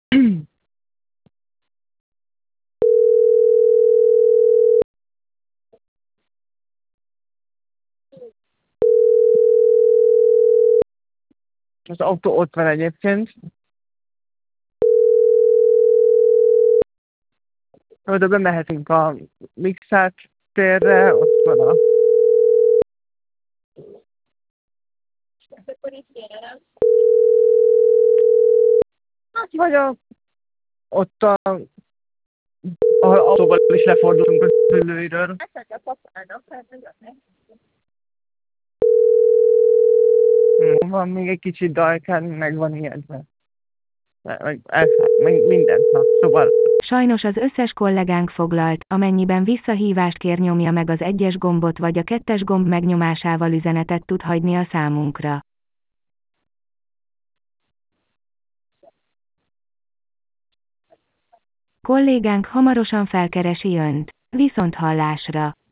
Az autó ott van egyébként. Oda bemehetünk a Mixát térre, ott van a... Hát vagy ott ahol autóval is lefordulunk az ülőiről. Van még egy kicsit dajkán, meg van ilyetve. Mindent, na, szóval. Sajnos az összes kollégánk foglalt, amennyiben visszahívást kér, nyomja meg az 1-es gombot vagy a 2-es gomb megnyomásával üzenetet tud hagyni a számunkra. Kollégánk hamarosan felkeresi Önt. Viszonthallásra!